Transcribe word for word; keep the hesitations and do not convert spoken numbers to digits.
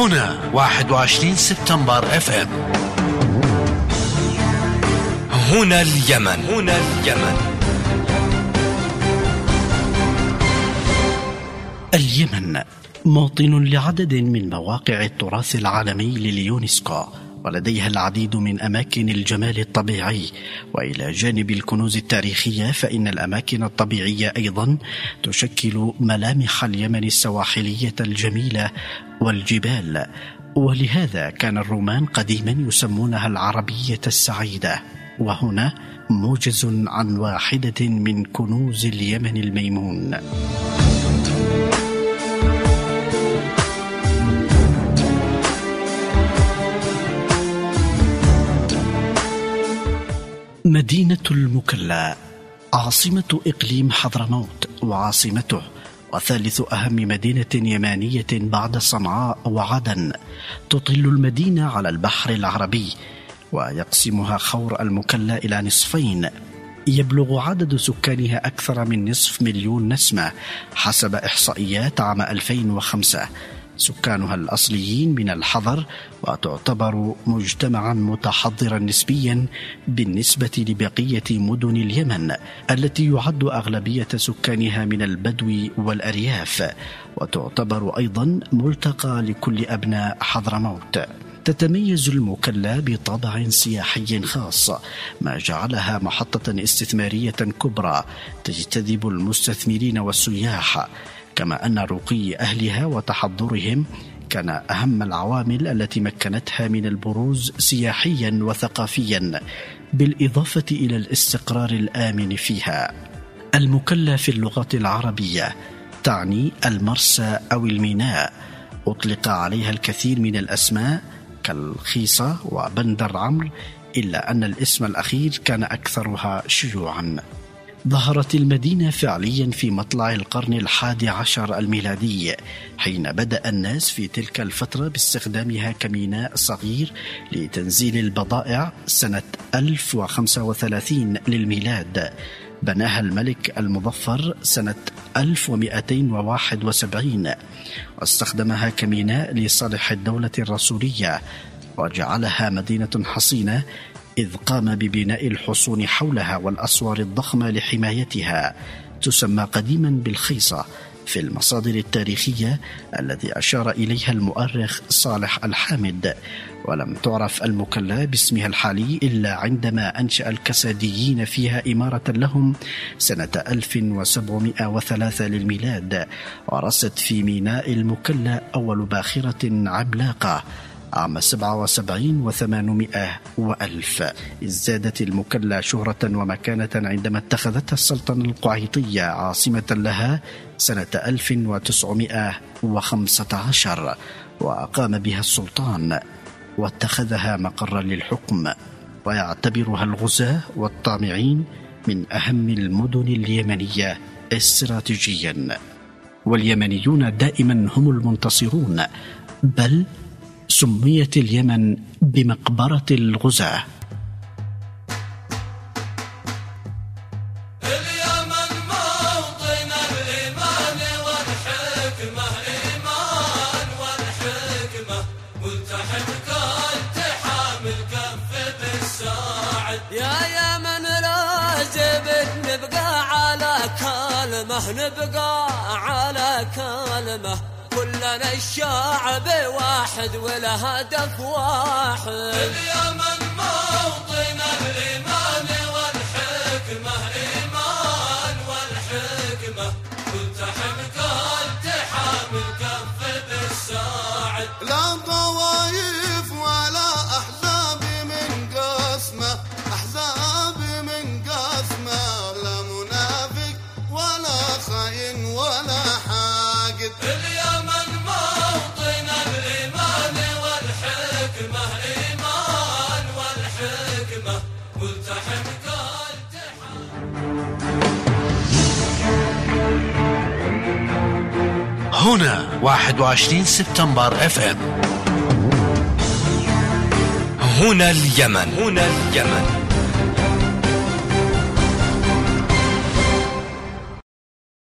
هنا واحد وعشرين سبتمبر اف ام. هنا اليمن. هنا اليمن. اليمن موطن لعدد من مواقع التراث العالمي لليونسكو، ولديها العديد من أماكن الجمال الطبيعي، وإلى جانب الكنوز التاريخية فإن الأماكن الطبيعية أيضا تشكل ملامح اليمن السواحلية الجميلة والجبال، ولهذا كان الرومان قديما يسمونها العربية السعيدة. وهنا موجز عن واحدة من كنوز اليمن الميمون. مدينة المكلا عاصمة إقليم حضرموت وعاصمته وثالث أهم مدينة يمانية بعد صنعاء وعدن. تطل المدينة على البحر العربي، ويقسمها خور المكلا إلى نصفين. يبلغ عدد سكانها أكثر من نصف مليون نسمة حسب إحصائيات عام ألفين وخمسة. سكانها الأصليين من الحضر، وتعتبر مجتمعا متحضرا نسبيا بالنسبة لبقية مدن اليمن التي يعد أغلبية سكانها من البدو والأرياف، وتعتبر أيضا ملتقى لكل أبناء حضرموت. تتميز المكلا بطابع سياحي خاص، ما جعلها محطة استثمارية كبرى تجتذب المستثمرين والسياح، كما أن رقي أهلها وتحضرهم كان أهم العوامل التي مكنتها من البروز سياحيا وثقافيا، بالإضافة إلى الاستقرار الآمن فيها. المكلا في اللغة العربية تعني المرسى أو الميناء. أطلق عليها الكثير من الأسماء كالخيصة وبندر عمرو، إلا أن الاسم الأخير كان أكثرها شيوعا. ظهرت المدينة فعليا في مطلع القرن الحادي عشر الميلادي، حين بدأ الناس في تلك الفترة باستخدامها كميناء صغير لتنزيل البضائع. سنة ألف وخمسة وثلاثين للميلاد بناها الملك المظفر سنة ألف ومئتين وواحد وسبعين، واستخدمها كميناء لصالح الدولة الرسولية، وجعلها مدينة حصينة، إذ قام ببناء الحصون حولها والأسوار الضخمة لحمايتها، تسمى قديما بالخيصة في المصادر التاريخية الذي أشار إليها المؤرخ صالح الحامد. ولم تعرف المكلا باسمها الحالي إلا عندما أنشأ الكساديين فيها إمارة لهم سنة ألف وسبعمئة وثلاثة للميلاد، ورست في ميناء المكلا أول باخرة عملاقة عام سبعة وسبعين وثمانمائة وألف. ازدادت المكلا شهرة ومكانة عندما اتخذتها السلطنة القعيطية عاصمة لها سنة ألف وتسعمائة وخمسة عشر، وأقام بها السلطان واتخذها مقرا للحكم، ويعتبرها الغزاة والطامعين من أهم المدن اليمنية استراتيجيا. واليمنيون دائما هم المنتصرون، بل سميت اليمن بمقبرة الغزاة. اليمن موطن الإيمان والحكمة، إيمان والحكمة، ملتحم كالتحام الكف بالساعد. يا يمن لازم نبقى على كلمة، نبقى على كلمة، كلنا الشعب واحد والهدف واحد. اليمن موطن الإيمان والحكمة، إيمان والحكمة، ملتحم كالتحام الكف بالساعد. لا طوايف ولا أحزاب من قسمة، أحزاب من قسمة، لا منافق ولا خاين ولا حاقد. اليمن موطن الإيمان والحكمة، إيمان والحكمة، ملتحم كالتحام. هنا واحد وعشرين سبتمبر اف ام. هنا اليمن. هنا اليمن.